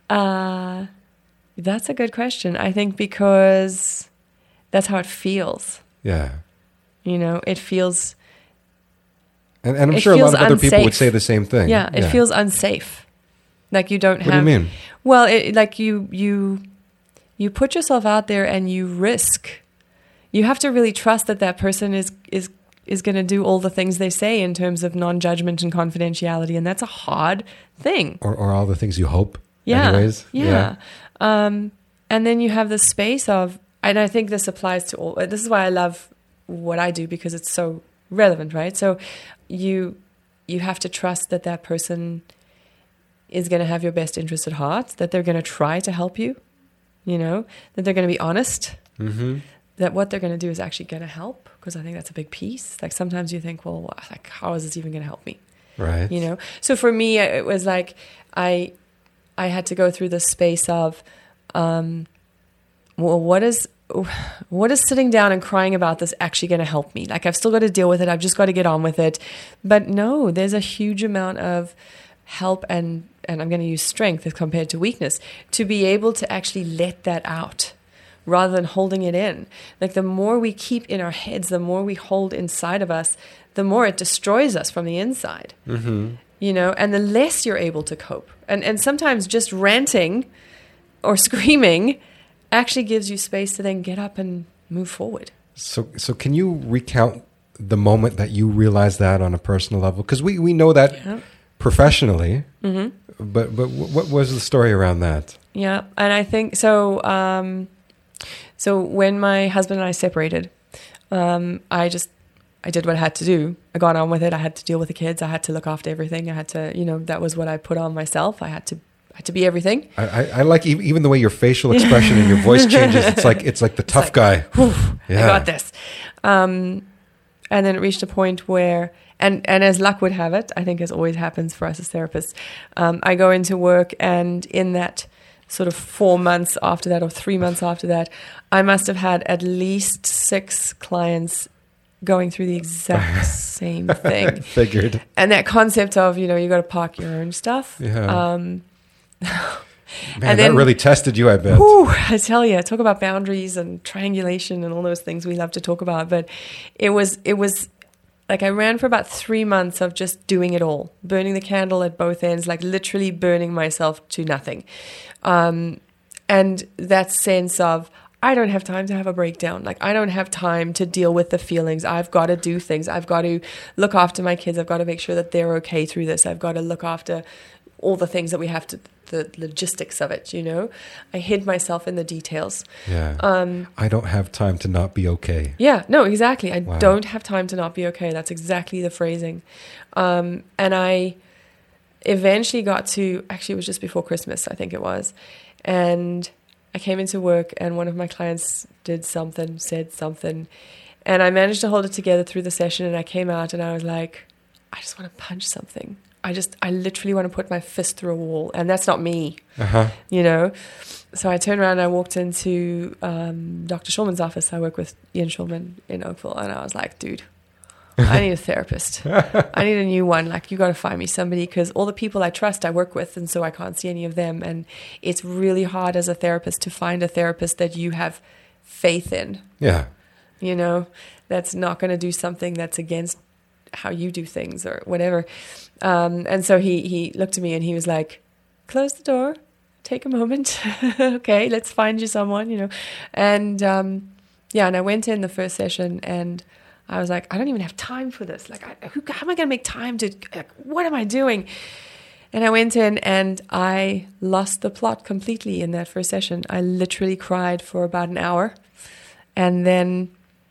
Uh, that's a good question. I think because that's how it feels. Yeah. You know, it feels... And, and I'm It sure a lot feels of other people would unsafe. say the same thing. Yeah, it feels unsafe. Like you don't What have... do you mean? Well, it, like you, you, you put yourself out there and you risk. You have to really trust that that person is is is going to do all the things they say in terms of non-judgment and confidentiality, and that's a hard thing. Or, or all the things you hope. Yeah, Anyways. yeah. Um, and then you have the space of, and I think this applies to all. This is why I love what I do, because it's so relevant, right? So you you have to trust that that person is going to have your best interest at heart, that they're going to try to help you, you know, that they're going to be honest, Mm-hmm. that what they're going to do is actually going to help, because I think that's a big piece. Like sometimes you think, well, like how is this even going to help me? Right. You know? So for me, it was like I I had to go through the space of, um, well, what is what is sitting down and crying about this actually going to help me? Like I've still got to deal with it. I've just got to get on with it. But no, there's a huge amount of help and and I'm going to use strength as compared to weakness to be able to actually let that out rather than holding it in. Like the more we keep in our heads, the more we hold inside of us, the more it destroys us from the inside. Mm-hmm. You know, and the less you're able to cope. And and sometimes just ranting or screaming actually gives you space to then get up and move forward. So, so can you recount the moment that you realized that on a personal level? Because we, we know that Yeah. professionally, Mm-hmm. but but what was the story around that? Yeah, and I think so. Um, so when my husband and I separated, um, I just I did what I had to do. I got on with it. I had to deal with the kids. I had to look after everything. I had to, you know, that was what I put on myself. I had to I had to be everything. I, I, I like even, even the way your facial expression and your voice changes. It's like it's like the tough like, guy. Whew, Yeah. I got this. Um, and then it reached a point where, and, and as luck would have it, I think as always happens for us as therapists, um, I go into work, and in that sort of four months after that or three months after that, I must have had at least six clients going through the exact same thing. Figured. And that concept of, you know, you got to park your own stuff. Yeah. Um, Man, and that then- really tested you, I bet. Whew, I tell you, talk about boundaries and triangulation and all those things we love to talk about. But it was, it was like I ran for about three months of just doing it all, burning the candle at both ends, like literally burning myself to nothing. Um, and that sense of, I don't have time to have a breakdown. Like I don't have time to deal with the feelings. I've got to do things. I've got to look after my kids. I've got to make sure that they're okay through this. I've got to look after all the things that we have to, the logistics of it, you know. I hid myself in the details. Yeah. Um, I don't have time to not be okay. yeah, no, exactly. I Wow. don't have time to not be okay. That's exactly the phrasing. Um, and I eventually got to, actually it was just before Christmas, I think it was. And I came into work and one of my clients did something, said something, and I managed to hold it together through the session, and I came out and I was like, I just want to punch something. I just, I literally want to put my fist through a wall, and that's not me, Uh-huh. you know? So I turned around and I walked into um, Doctor Schulman's office. I work with Ian Schulman in Oakville, and I was like, dude, I need a therapist. I need a new one. Like, you got to find me somebody, because all the people I trust I work with, and so I can't see any of them. And it's really hard as a therapist to find a therapist that you have faith in, Yeah. you know, that's not going to do something that's against how you do things or whatever. Um, and so he, he looked at me and he was like, close the door, take a moment. Okay, let's find you someone, you know. And um, yeah, and I went in the first session and I was like, I don't even have time for this. Like, I, who, how am I going to make time to, like, what am I doing? And I went in and I lost the plot completely in that first session. I literally cried for about an hour. And then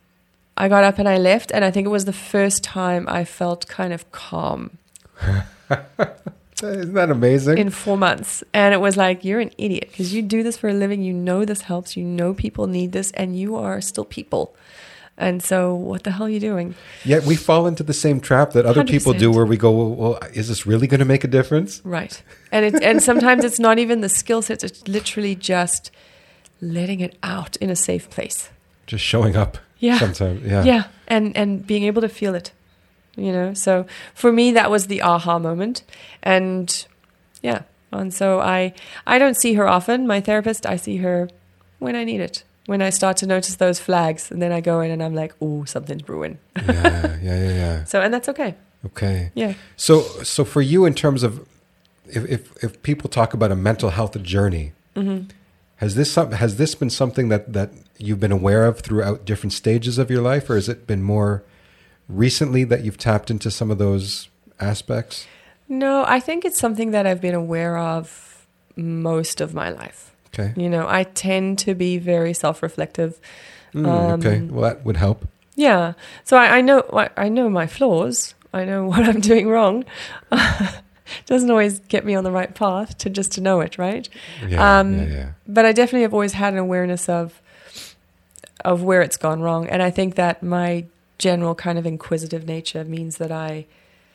I got up and I left. And I think it was the first time I felt kind of calm Isn't that amazing? in four months. And it was like, you're an idiot because you do this for a living. You know this helps. You know people need this. And you are still people. And so what the hell are you doing? Yet we fall into the same trap that other one hundred percent. people do where we go, well, well is this really going to make a difference? Right. And it, and sometimes it's not even the skill sets. It's literally just letting it out in a safe place. Just showing up. Yeah. Sometimes. Yeah. Yeah. And, and being able to feel it, you know? So for me, that was the aha moment. And yeah. And so I, I don't see her often. My therapist, I see her when I need it. When I start to notice those flags, and then I go in and I'm like, "Ooh, something's brewing." yeah, yeah, yeah, yeah. So, and that's okay. Okay. Yeah. So, so for you, in terms of, if if, if people talk about a mental health journey, mm-hmm. has this some, has this been something that that you've been aware of throughout different stages of your life, or has it been more recently that you've tapped into some of those aspects? No, I think it's something that I've been aware of most of my life. Okay. You know, I tend to be very self-reflective. Mm, um, okay. Well, that would help. Yeah. So I, I know I know my flaws. I know what I'm doing wrong. Doesn't always get me on the right path to just to know it, right? Yeah, um, yeah, yeah. But I definitely have always had an awareness of of where it's gone wrong, and I think that my general kind of inquisitive nature means that I,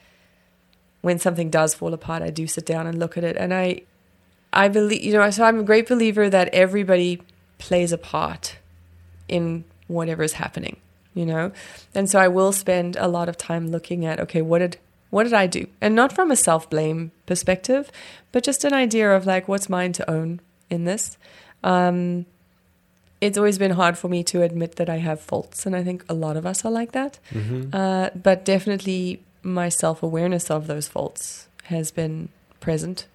when something does fall apart, I do sit down and look at it, and I. I believe, you know, so I'm a great believer that everybody plays a part in whatever is happening, you know? And so I will spend a lot of time looking at, okay, what did, what did I do? And not from a self-blame perspective, but just an idea of like, what's mine to own in this? Um, it's always been hard for me to admit that I have faults. And I think a lot of us are like that. Mm-hmm. Uh, but definitely my self-awareness of those faults has been present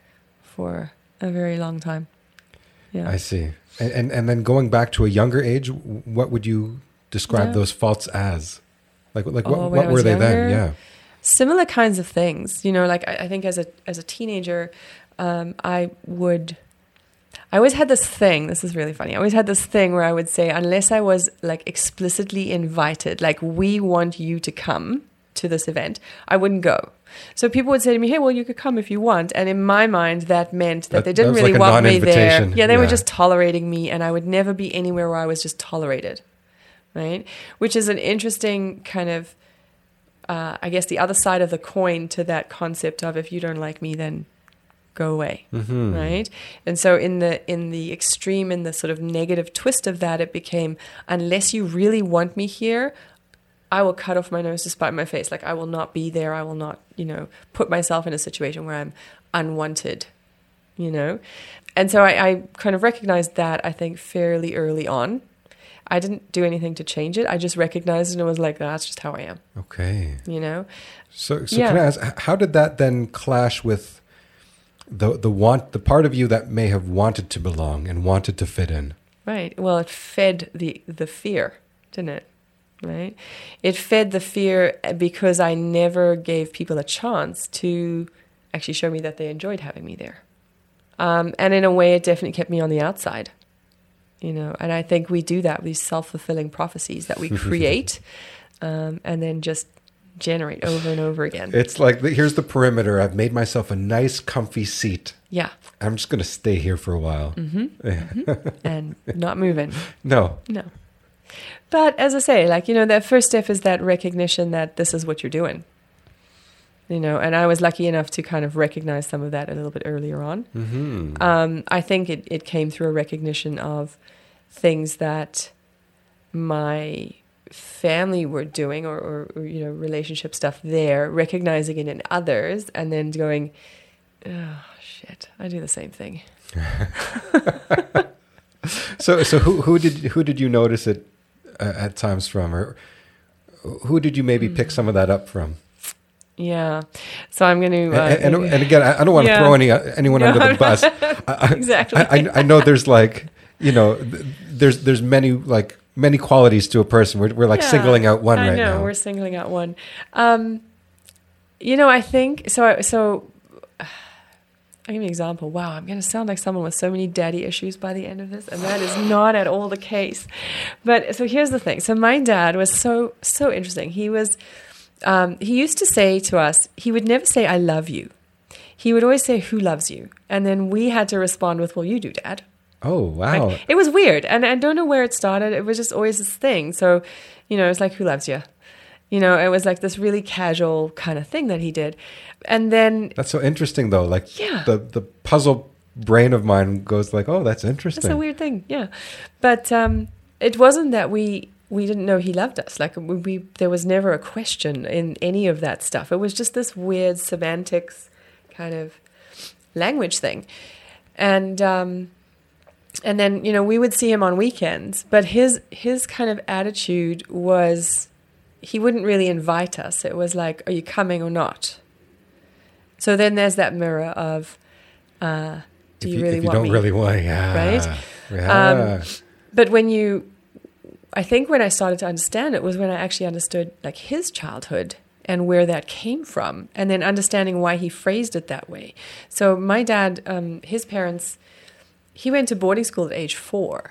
for a very long time. Yeah. I see. And, and and then going back to a younger age, what would you describe yeah. those faults as? Like like oh, what, what were they younger, then? Yeah. Similar kinds of things. You know, like I, I think as a as a teenager, um, I would I always had this thing, this is really funny. I always had this thing where I would say, unless I was like explicitly invited, like we want you to come to this event, I wouldn't go. So people would say to me, hey, well, you could come if you want. And in my mind, that meant that, that they didn't that really like want me there. Yeah, they yeah. were just tolerating me, and I would never be anywhere where I was just tolerated, right? Which is an interesting kind of, uh, I guess, the other side of the coin to that concept of if you don't like me, then go away, mm-hmm. right? And so in the in the extreme, in the sort of negative twist of that, it became, unless you really want me here, I will cut off my nose to spite my face. Like I will not be there. I will not, you know, put myself in a situation where I'm unwanted, you know? And so I, I kind of recognized that, I think, fairly early on. I didn't do anything to change it. I just recognized it and was like, that's just how I am. Okay. You know? So, so yeah. can I ask, how did that then clash with the the want the part of you that may have wanted to belong and wanted to fit in? Right. Well, it fed the, the fear, didn't it? Right? It fed the fear because I never gave people a chance to actually show me that they enjoyed having me there. Um, and in a way, it definitely kept me on the outside, you know, and I think we do that with these self-fulfilling prophecies that we create um, and then just generate over and over again. It's like, here's the perimeter. I've made myself a nice, comfy seat. Yeah. I'm just going to stay here for a while. Mm-hmm. mm-hmm. And not moving. No. No. But as I say, like, you know, that first step is that recognition that this is what you're doing. You know, and I was lucky enough to kind of recognize some of that a little bit earlier on. Mm-hmm. Um, I think it, it came through a recognition of things that my family were doing or, or, or, you know, relationship stuff there, recognizing it in others and then going, oh, shit, I do the same thing. so so who, who did who did you notice it uh, at times from? Or who did you maybe mm. pick some of that up from? Yeah, so I'm going to... Uh, and, and, and again, I don't want to yeah. throw any anyone no, under the bus. I, exactly. I, I, I know there's like, you know, there's there's many like many qualities to a person. We're we're like yeah, singling out one I right know, now. We're singling out one. Um, you know, I think so. So I'll give you an example. Wow, I'm going to sound like someone with so many daddy issues by the end of this, and that is not at all the case. But so here's the thing. So my dad was so so interesting. He was. Um, he used to say to us, he would never say, I love you. He would always say, who loves you? And then we had to respond with, well, you do, Dad. Oh, wow. Like, it was weird. And I don't know where it started. It was just always this thing. So, you know, it's like, who loves you? You know, it was like this really casual kind of thing that he did. And then... That's so interesting, though. Like, yeah. the, the puzzle brain of mine goes like, oh, that's interesting. That's a weird thing, yeah. But um, it wasn't that we... we didn't know he loved us. Like we, we, there was never a question in any of that stuff. It was just this weird semantics kind of language thing. And, um, and then, you know, we would see him on weekends, but his, his kind of attitude was, he wouldn't really invite us. It was like, are you coming or not? So then there's that mirror of, uh, do if you, you really if you want don't me? really want, yeah. Right? Yeah. Um, but when you, I think when I started to understand it was when I actually understood like his childhood and where that came from, and then understanding why he phrased it that way. So my dad, um, his parents, he went to boarding school at age four,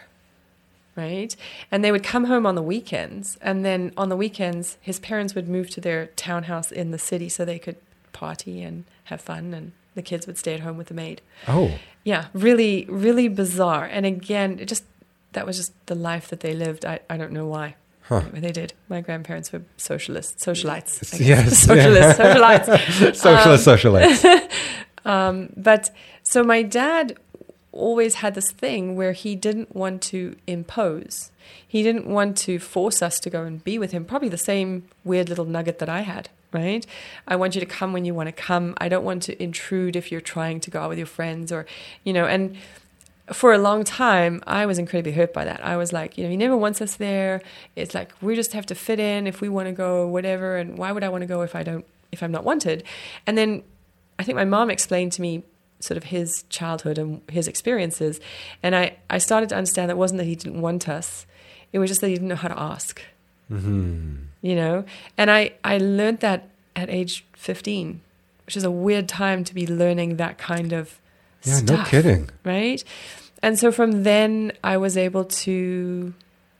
right? And they would come home on the weekends, and then on the weekends, his parents would move to their townhouse in the city so they could party and have fun, and the kids would stay at home with the maid. Oh. Yeah, really, really bizarre. And again, it just... that was just the life that they lived. I, I don't know why. Huh. Anyway, they did. My grandparents were socialists, socialites. I guess. Yes. Socialists, yeah. socialites. Socialist, um, socialites. um, but so my dad always had this thing where he didn't want to impose. He didn't want to force us to go and be with him. Probably the same weird little nugget that I had, right? I want you to come when you want to come. I don't want to intrude if you're trying to go out with your friends or, you know, and... for a long time, I was incredibly hurt by that. I was like, you know, he never wants us there. It's like, we just have to fit in if we want to go, whatever. And why would I want to go if I don't, if I'm not wanted? And then I think my mom explained to me sort of his childhood and his experiences. And I, I started to understand that it wasn't that he didn't want us. It was just that he didn't know how to ask, mm-hmm. you know? And I, I learned that at age fifteen, which is a weird time to be learning that kind of Yeah, stuff, no kidding. Right? And so from then I was able to,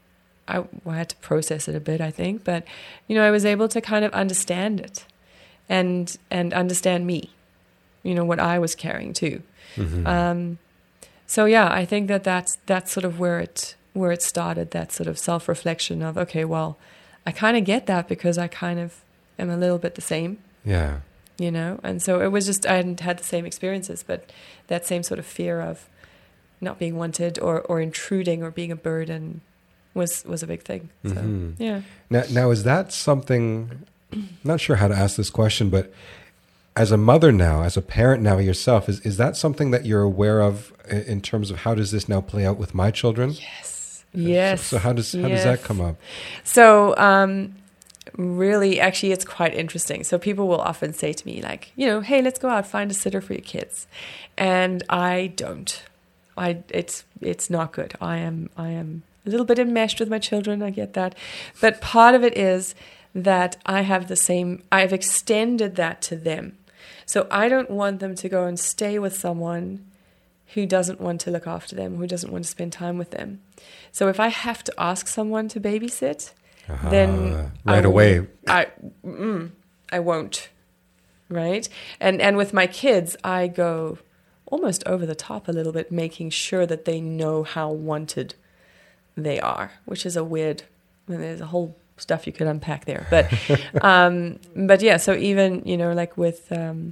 I, well, I had to process it a bit, I think, but, you know, I was able to kind of understand it and, and understand me, you know, what I was carrying too. Mm-hmm. Um, so yeah, I think that that's, that's sort of where it, where it started, that sort of self-reflection of, okay, well, I kind of get that because I kind of am a little bit the same. Yeah. You know, and so it was just, I hadn't had the same experiences, but that same sort of fear of not being wanted or, or intruding or being a burden was, was a big thing. So, mm-hmm. yeah. Now, now, is that something, I'm not sure how to ask this question, but as a mother now, as a parent now yourself, is, is that something that you're aware of in terms of how does this now play out with my children? Yes. Yes. So, so how does, how yes. does that come up? So, um, really, actually, it's quite interesting. So people will often say to me, like, you know, hey, let's go out, find a sitter for your kids. And I don't. I it's it's not good. I am I am a little bit enmeshed with my children. I get that. But part of it is that I have the same, I've extended that to them. So I don't want them to go and stay with someone who doesn't want to look after them, who doesn't want to spend time with them. So if I have to ask someone to babysit, uh, then right I away will, I mm, I won't, right? And and with my kids, I go almost over the top a little bit, making sure that they know how wanted they are, which is a weird. I mean, there's a whole stuff you could unpack there, but um, but yeah. So even you know, like with um,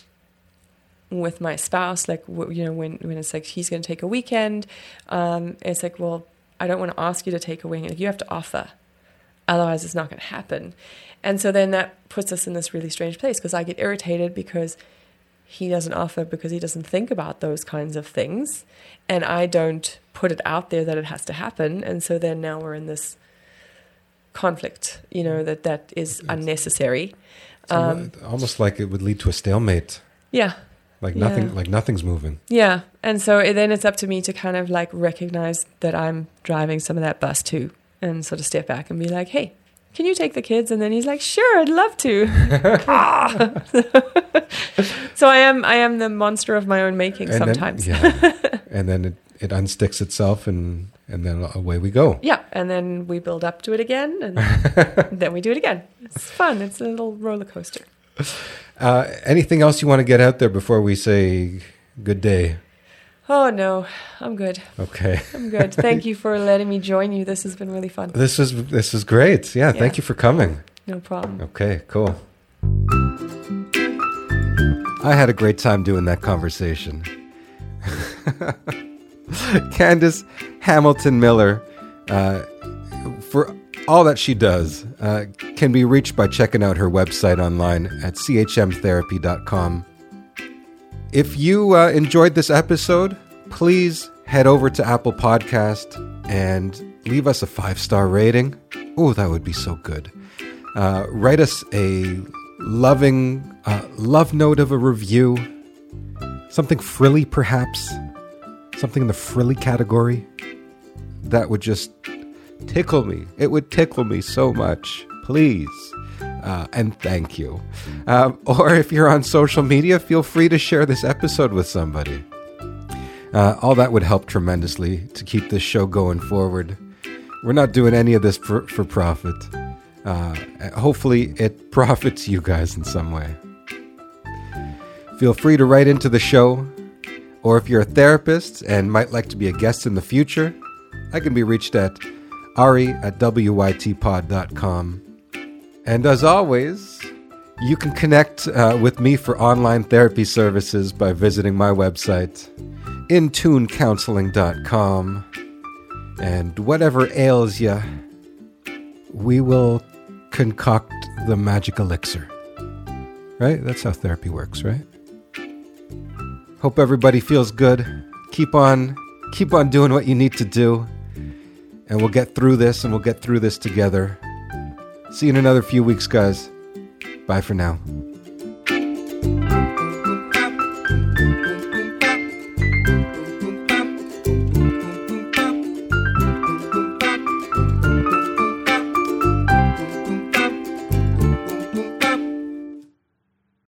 with my spouse, like you know, when when it's like he's going to take a weekend, um, it's like, well, I don't want to ask you to take a weekend. Like, you have to offer. Otherwise, it's not going to happen. And so then that puts us in this really strange place because I get irritated because he doesn't offer because he doesn't think about those kinds of things. And I don't put it out there that it has to happen. And so then now we're in this conflict, you know, that that is unnecessary. Um, almost like it would lead to a stalemate. Yeah. Like nothing, yeah. like nothing's moving. Yeah. And so it, then it's up to me to kind of like recognize that I'm driving some of that bus too. And sort of step back and be like, hey, can you take the kids? And then he's like, sure, I'd love to. ah! So I am I am the monster of my own making and sometimes. Then, yeah. And then it, it unsticks itself and, and then away we go. Yeah. And then we build up to it again and then we do it again. It's fun. It's a little roller coaster. Uh, anything else you want to get out there before we say good day? Oh, no, I'm good. Okay. I'm good. Thank you for letting me join you. This has been really fun. This is this is great. Yeah, Yeah. thank you for coming. No problem. Okay, cool. I had a great time doing that conversation. Candace Hamilton Miller, uh, for all that she does, uh, can be reached by checking out her website online at c h m therapy dot com. If you uh, enjoyed this episode, please head over to Apple Podcast and leave us a five-star rating. Oh, that would be so good. Uh, write us a loving uh, love note of a review. Something frilly, perhaps. Something in the frilly category. That would just tickle me. It would tickle me so much. Please. Uh, and thank you. Um, or if you're on social media, feel free to share this episode with somebody. Uh, all that would help tremendously to keep this show going forward. We're not doing any of this for, for profit. Uh, hopefully it profits you guys in some way. Feel free to write into the show. Or if you're a therapist and might like to be a guest in the future, I can be reached at ari at w y t pod dot com. And as always, you can connect uh, with me for online therapy services by visiting my website, in tune counseling dot com. And whatever ails you, we will concoct the magic elixir. Right? That's how therapy works, right? Hope everybody feels good. Keep on, keep on doing what you need to do. And we'll get through this, and we'll get through this together. See you in another few weeks, guys. Bye for now.